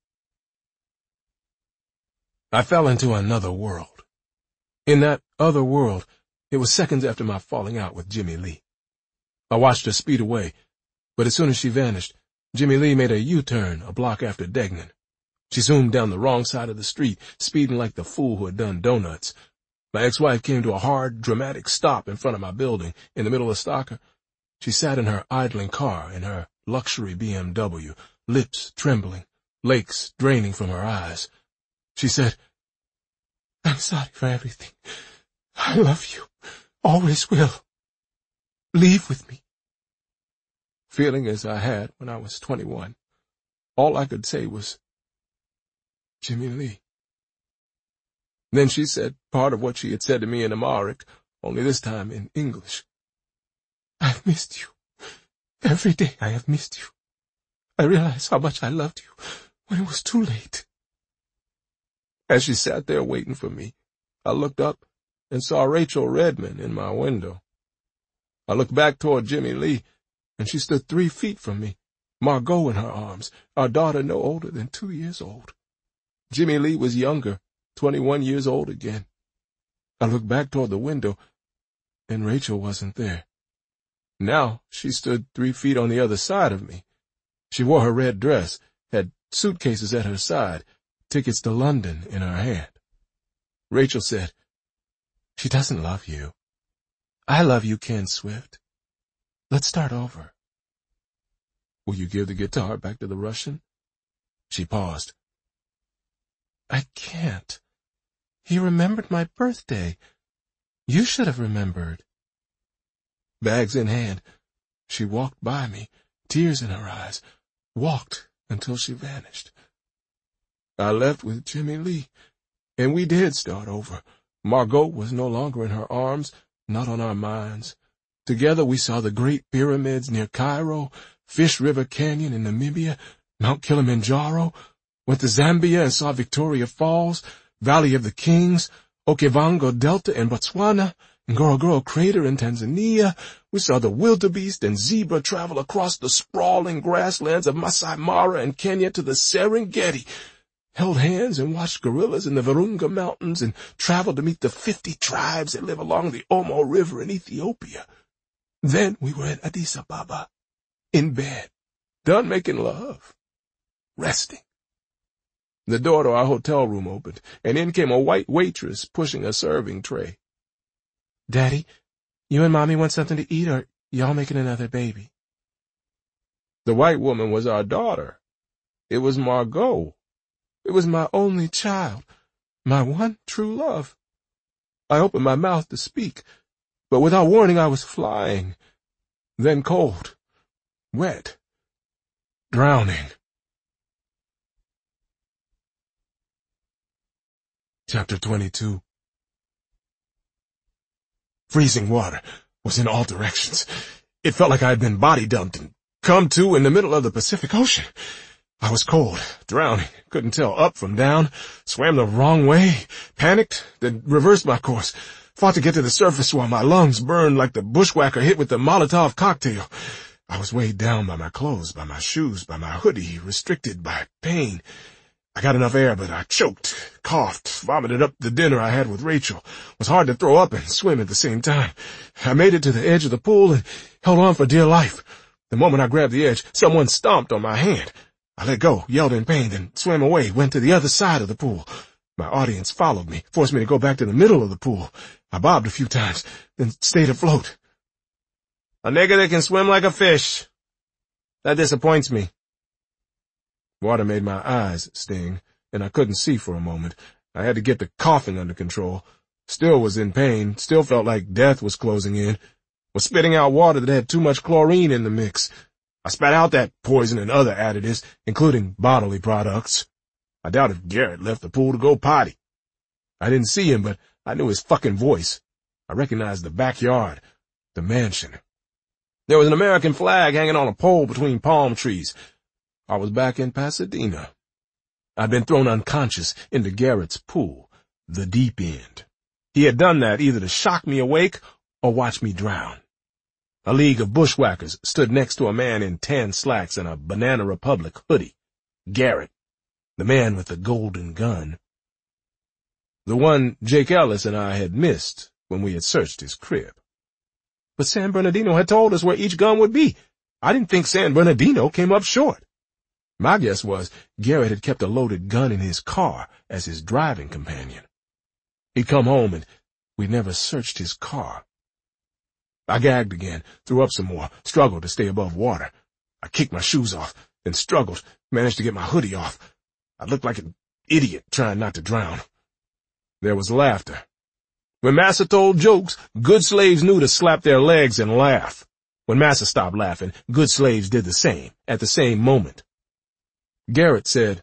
I fell into another world. In that other world, it was seconds after my falling out with Jimmy Lee. I watched her speed away, but as soon as she vanished, Jimmy Lee made a U-turn a block after Degnan. She zoomed down the wrong side of the street, speeding like the fool who had done donuts. My ex-wife came to a hard, dramatic stop in front of my building, in the middle of Stocker. She sat in her idling car in her luxury B M W, lips trembling, lakes draining from her eyes. She said, "I'm sorry for everything. I love you. Always will. Leave with me." Feeling as I had when I was twenty-one, all I could say was, "Jimmy Lee." Then she said part of what she had said to me in Amharic, only this time in English. "I've missed you. Every day I have missed you. I realized how much I loved you when it was too late." As she sat there waiting for me, I looked up and saw Rachel Redman in my window. I looked back toward Jimmy Lee, and she stood three feet from me, Margot in her arms, our daughter no older than two years old. Jimmy Lee was younger, twenty-one years old again. I looked back toward the window, and Rachel wasn't there. Now she stood three feet on the other side of me. She wore her red dress, had suitcases at her side, tickets to London in her hand. Rachel said, "She doesn't love you. I love you, Ken Swift. Let's start over." "Will you give the guitar back to the Russian?" She paused. "I can't. He remembered my birthday. You should have remembered." Bags in hand, she walked by me, tears in her eyes, walked until she vanished. I left with Jimmy Lee, and we did start over. Margot was no longer in her arms, not on our minds. Together we saw the Great Pyramids near Cairo, Fish River Canyon in Namibia, Mount Kilimanjaro, went to Zambia and saw Victoria Falls, Valley of the Kings, Okavango Delta in Botswana, Ngorongoro Crater in Tanzania. We saw the wildebeest and zebra travel across the sprawling grasslands of Masai Mara in Kenya to the Serengeti, held hands and watched gorillas in the Virunga Mountains, and traveled to meet the fifty tribes that live along the Omo River in Ethiopia. Then we were at Addis Ababa, in bed, done making love, resting. The door to our hotel room opened, and in came a white waitress pushing a serving tray. "Daddy, you and Mommy want something to eat, or y'all making another baby?" The white woman was our daughter. It was Margot. It was my only child, my one true love. I opened my mouth to speak, but without warning I was flying, then cold, wet, drowning. Chapter twenty-two. Freezing water was in all directions. It felt like I had been body dumped and come to in the middle of the Pacific Ocean. I was cold, drowning, couldn't tell up from down, swam the wrong way, panicked, then reversed my course, fought to get to the surface while my lungs burned like the bushwhacker hit with the Molotov cocktail. I was weighed down by my clothes, by my shoes, by my hoodie, restricted by pain. I got enough air, but I choked, coughed, vomited up the dinner I had with Rachel. It was hard to throw up and swim at the same time. I made it to the edge of the pool and held on for dear life. The moment I grabbed the edge, someone stomped on my hand. I let go, yelled in pain, then swam away, went to the other side of the pool. My audience followed me, forced me to go back to the middle of the pool. I bobbed a few times, then stayed afloat. "A nigger that can swim like a fish. That disappoints me." Water made my eyes sting, and I couldn't see for a moment. I had to get the coughing under control. Still was in pain, still felt like death was closing in. Was spitting out water that had too much chlorine in the mix. I spat out that poison and other additives, including bodily products. I doubt if Garrett left the pool to go potty. I didn't see him, but I knew his fucking voice. I recognized the backyard, the mansion. There was an American flag hanging on a pole between palm trees. I was back in Pasadena. I'd been thrown unconscious into Garrett's pool, the deep end. He had done that either to shock me awake or watch me drown. A league of bushwhackers stood next to a man in tan slacks and a Banana Republic hoodie. Garrett, the man with the golden gun. The one Jake Ellis and I had missed when we had searched his crib. But San Bernardino had told us where each gun would be. I didn't think San Bernardino came up short. My guess was Garrett had kept a loaded gun in his car as his driving companion. He'd come home and we'd never searched his car. I gagged again, threw up some more, struggled to stay above water. I kicked my shoes off, then struggled, managed to get my hoodie off. I looked like an idiot trying not to drown. There was laughter. When Massa told jokes, good slaves knew to slap their legs and laugh. When Massa stopped laughing, good slaves did the same, at the same moment. Garrett said,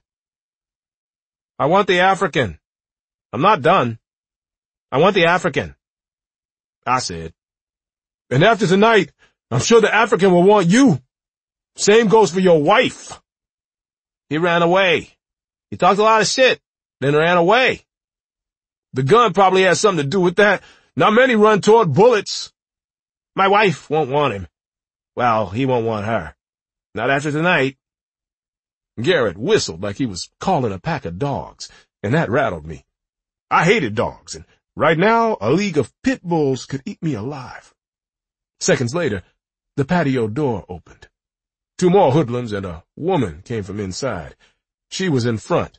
"I want the African. I'm not done. I want the African." I said, "And after tonight, I'm sure the African will want you. Same goes for your wife." He ran away. He talked a lot of shit, then ran away. The gun probably has something to do with that. Not many run toward bullets. My wife won't want him. Well, he won't want her. Not after tonight." Garrett whistled like he was calling a pack of dogs, and that rattled me. I hated dogs, and right now a league of pit bulls could eat me alive. Seconds later, the patio door opened. Two more hoodlums and a woman came from inside. She was in front.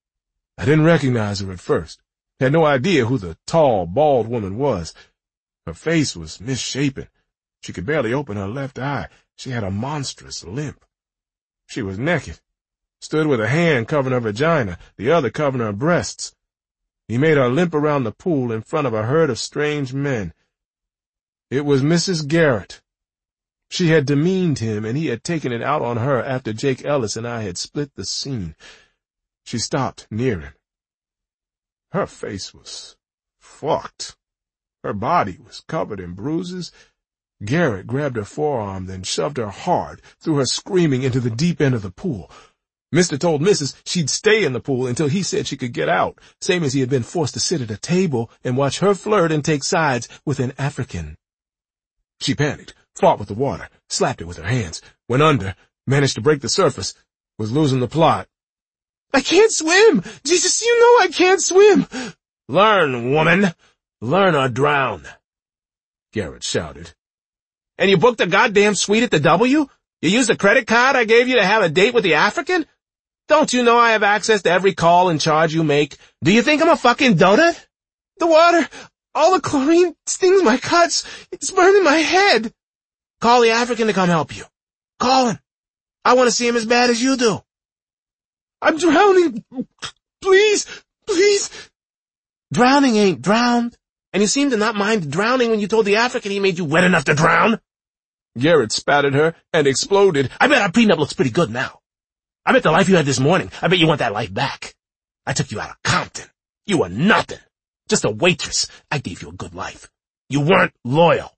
I didn't recognize her at first. Had no idea who the tall, bald woman was. Her face was misshapen. She could barely open her left eye. She had a monstrous limp. She was naked, stood with a hand covering her vagina, the other covering her breasts. He made her limp around the pool in front of a herd of strange men. It was Missus Garrett. She had demeaned him, and he had taken it out on her after Jake Ellis and I had split the scene. She stopped near him. Her face was fucked. Her body was covered in bruises. Garrett grabbed her forearm, then shoved her hard, threw her screaming into the deep end of the pool. Mister told Missus she'd stay in the pool until he said she could get out, same as he had been forced to sit at a table and watch her flirt and take sides with an African. She panicked, fought with the water, slapped it with her hands, went under, managed to break the surface, was losing the plot. "I can't swim! Jesus, you know I can't swim!" "Learn, woman! Learn or drown!" Garrett shouted. "And you booked a goddamn suite at the W? You used the credit card I gave you to have a date with the African? Don't you know I have access to every call and charge you make? Do you think I'm a fucking donut? The water, all the chlorine stings my cuts. It's burning my head. Call the African to come help you. Call him. I want to see him as bad as you do." "I'm drowning. Please, please." "Drowning ain't drowned. And you seem to not mind drowning when you told the African he made you wet enough to drown." Garrett spat at her and exploded. "I bet our prenup looks pretty good now. I bet the life you had this morning, I bet you want that life back. I took you out of Compton. You were nothing. Just a waitress. I gave you a good life. You weren't loyal."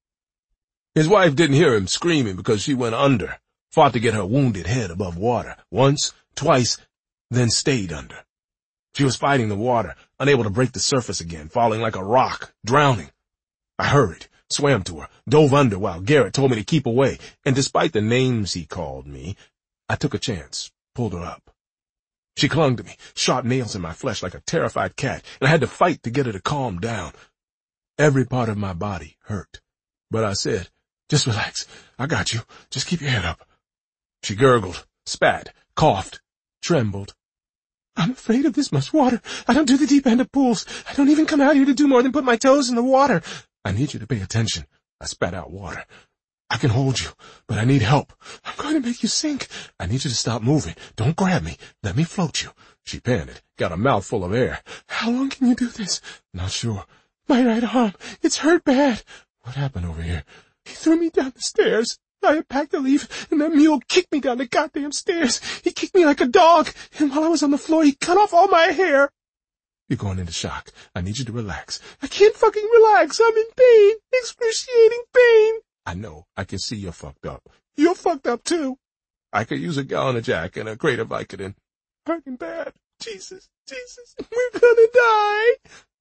His wife didn't hear him screaming because she went under, fought to get her wounded head above water, once, twice, then stayed under. She was fighting the water, unable to break the surface again, falling like a rock, drowning. I hurried, swam to her, dove under while Garrett told me to keep away, and despite the names he called me, I took a chance, pulled her up. She clung to me, sharp nails in my flesh like a terrified cat, and I had to fight to get her to calm down. Every part of my body hurt, but I said, "Just relax. I got you. Just keep your head up." She gurgled, spat, coughed, trembled. "I'm afraid of this much water. I don't do the deep end of pools. I don't even come out here to do more than put my toes in the water. I need you to pay attention." I spat out water. "I can hold you, but I need help. I'm going to make you sink. I need you to stop moving. Don't grab me. Let me float you." She panted, got a mouthful of air. "How long can you do this?" "Not sure." "My right arm. It's hurt bad." "What happened over here?" "He threw me down the stairs. I had packed to leave, and that mule kicked me down the goddamn stairs. He kicked me like a dog, and while I was on the floor, he cut off all my hair." "You're going into shock. I need you to relax." "I can't fucking relax. I'm in pain. Excruciating pain." "I know. I can see you're fucked up." "You're fucked up, too." "I could use a gallon of Jack and a crate of Vicodin." "Hurting bad. Jesus, Jesus, we're gonna die."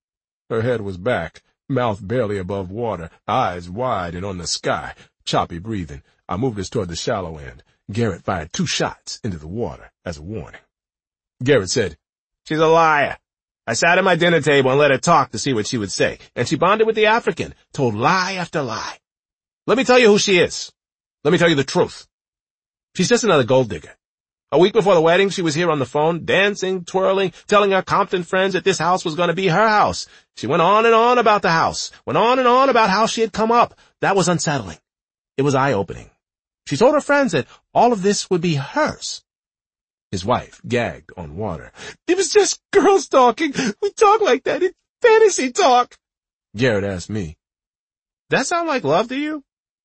Her head was back, mouth barely above water, eyes wide and on the sky. Choppy breathing. I moved us toward the shallow end. Garrett fired two shots into the water as a warning. Garrett said, "She's a liar. I sat at my dinner table and let her talk to see what she would say, and she bonded with the African, told lie after lie. Let me tell you who she is. Let me tell you the truth. She's just another gold digger. A week before the wedding, she was here on the phone, dancing, twirling, telling her Compton friends that this house was going to be her house. She went on and on about the house, went on and on about how she had come up. That was unsettling. It was eye-opening. She told her friends that all of this would be hers." His wife gagged on water. "It was just girls talking. We talk like that. It's fantasy talk." Garrett asked me, "That sound like love to you?"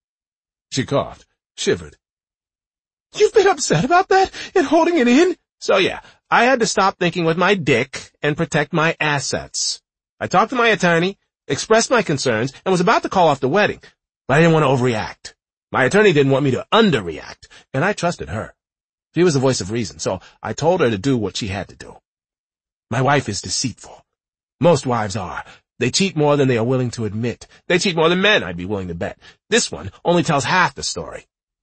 She coughed, shivered. "You've been upset about that and holding it in?" "So yeah, I had to stop thinking with my dick and protect my assets. I talked to my attorney, expressed my concerns, and was about to call off the wedding, but I didn't want to overreact. My attorney didn't want me to underreact, and I trusted her. She was the voice of reason, so I told her to do what she had to do. My wife is deceitful. Most wives are. They cheat more than they are willing to admit. They cheat more than men, I'd be willing to bet. This one only tells half the story.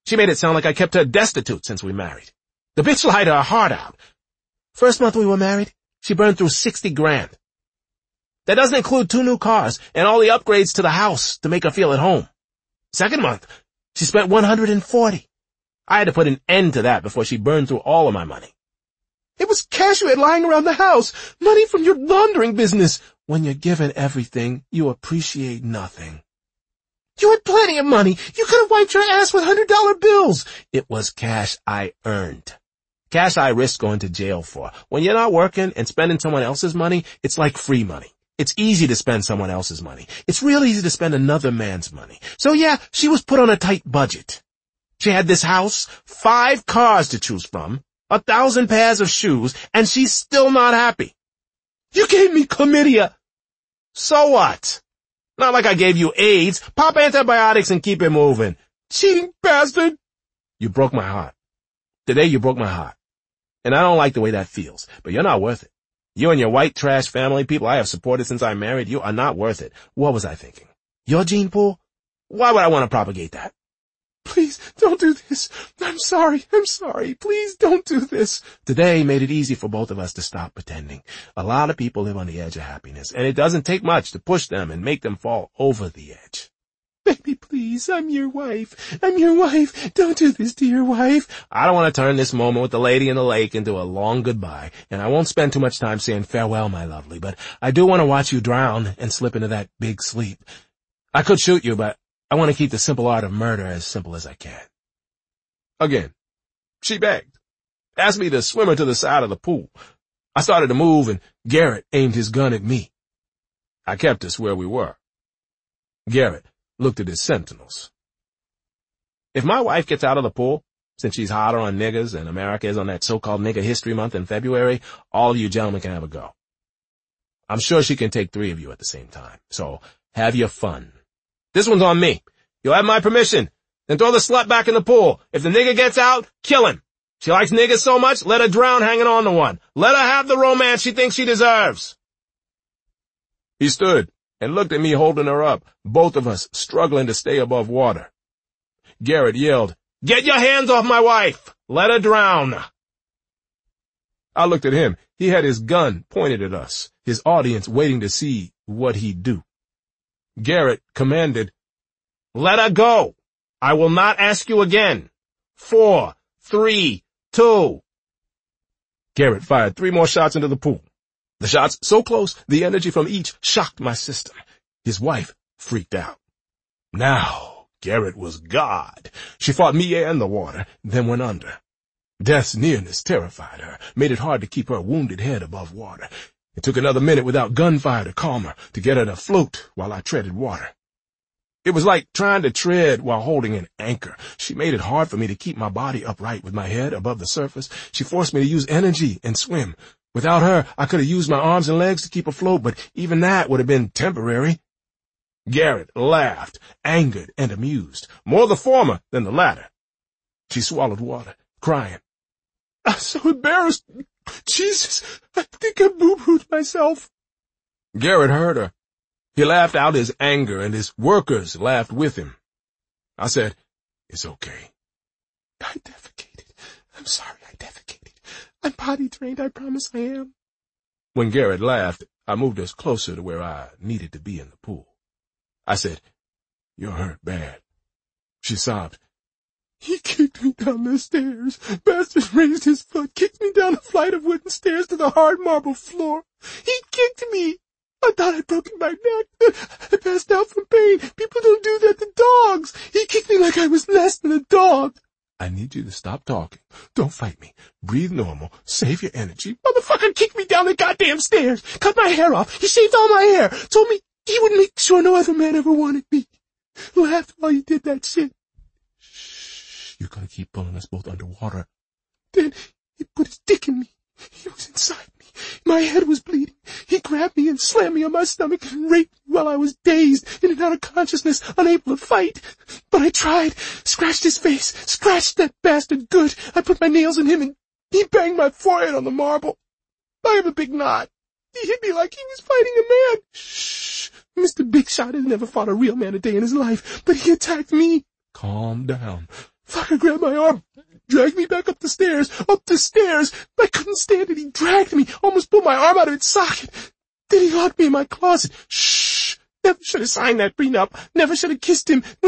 She made it sound like I kept her destitute since we married. The bitch lied her heart out. First month we were married, she burned through sixty grand. That doesn't include two new cars and all the upgrades to the house to make her feel at home. Second month, she spent one hundred forty. I had to put an end to that before she burned through all of my money. It was cash you had lying around the house, money from your laundering business. When you're given everything, you appreciate nothing. You had plenty of money. You could have wiped your ass with one hundred dollar bills. It was cash I earned. Cash I risked going to jail for. When you're not working and spending someone else's money, it's like free money. It's easy to spend someone else's money. It's real easy to spend another man's money. So yeah, she was put on a tight budget. She had this house, five cars to choose from, a thousand pairs of shoes, and she's still not happy. You gave me chlamydia. So what? Not like I gave you AIDS. Pop antibiotics and keep it moving. Cheating bastard. You broke my heart. Today you broke my heart. And I don't like the way that feels, but you're not worth it. You and your white trash family, people I have supported since I married you, are not worth it. What was I thinking? Your gene pool? Why would I want to propagate that? Please, don't do this. I'm sorry, I'm sorry. Please don't do this. Today made it easy for both of us to stop pretending. A lot of people live on the edge of happiness, and it doesn't take much to push them and make them fall over the edge. Baby, please, I'm your wife. I'm your wife. Don't do this to your wife. I don't want to turn this moment with the lady in the lake into a long goodbye, and I won't spend too much time saying farewell, my lovely, but I do want to watch you drown and slip into that big sleep. I could shoot you, but I want to keep the simple art of murder as simple as I can. Again, she begged, asked me to swim her to the side of the pool. I started to move, and Garrett aimed his gun at me. I kept us where we were. Garrett looked at his sentinels. If my wife gets out of the pool, since she's hotter on niggas and America is on that so-called nigga history month in February, all of you gentlemen can have a go. I'm sure she can take three of you at the same time, so have your fun. This one's on me. You'll have my permission. Then throw the slut back in the pool. If the nigga gets out, kill him. She likes niggas so much, let her drown hanging on to one. Let her have the romance she thinks she deserves. He stood and looked at me holding her up, both of us struggling to stay above water. Garrett yelled, "Get your hands off my wife! Let her drown!" I looked at him. He had his gun pointed at us, his audience waiting to see what he'd do. Garrett commanded, "Let her go! I will not ask you again. Four, three, two." Garrett fired three more shots into the pool. The shots so close, the energy from each shocked my system. His wife freaked out. Now, Garrett was God. She fought me and the water, then went under. Death's nearness terrified her, made it hard to keep her wounded head above water. It took another minute without gunfire to calm her, to get her to float while I treaded water. It was like trying to tread while holding an anchor. She made it hard for me to keep my body upright with my head above the surface. She forced me to use energy and swim. Without her, I could have used my arms and legs to keep afloat, but even that would have been temporary. Garrett laughed, angered and amused, more the former than the latter. She swallowed water, crying, "I'm so embarrassed. Jesus, I think I boo-booed myself." Garrett heard her. He laughed out his anger, and his workers laughed with him. I said, "It's okay." "I defecated. I'm sorry I defecated. I'm potty trained, I promise I am." When Garrett laughed, I moved us closer to where I needed to be in the pool. I said, "You're hurt bad." She sobbed, "He kicked me down the stairs. Bastard raised his foot, kicked me down a flight of wooden stairs to the hard marble floor. He kicked me. I thought I'd broken my neck. I passed out from pain. People don't do that to dogs. He kicked me like I was less than a dog." "I need you to stop talking. Don't fight me. Breathe normal. Save your energy." "Motherfucker kicked me down the goddamn stairs. Cut my hair off. He shaved all my hair. Told me he would make sure no other man ever wanted me. Laughed while he did that shit." "Shh. You're gonna keep pulling us both underwater." "Then he put his dick in me. He was inside me. My head was bleeding. He grabbed me and slammed me on my stomach and raped me while I was dazed, in and out of consciousness, unable to fight. But I tried. Scratched his face. Scratched that bastard good. I put my nails in him and he banged my forehead on the marble. I have a big knot. He hit me like he was fighting a man. Shh. Mister Big Shot has never fought a real man a day in his life, but he attacked me." "Calm down. Fucker grabbed my arm, dragged me back up the stairs, up the stairs. I couldn't stand it. He dragged me, almost pulled my arm out of its socket. Then he locked me in my closet. Shh! Never should have signed that prenup. Never should have kissed him.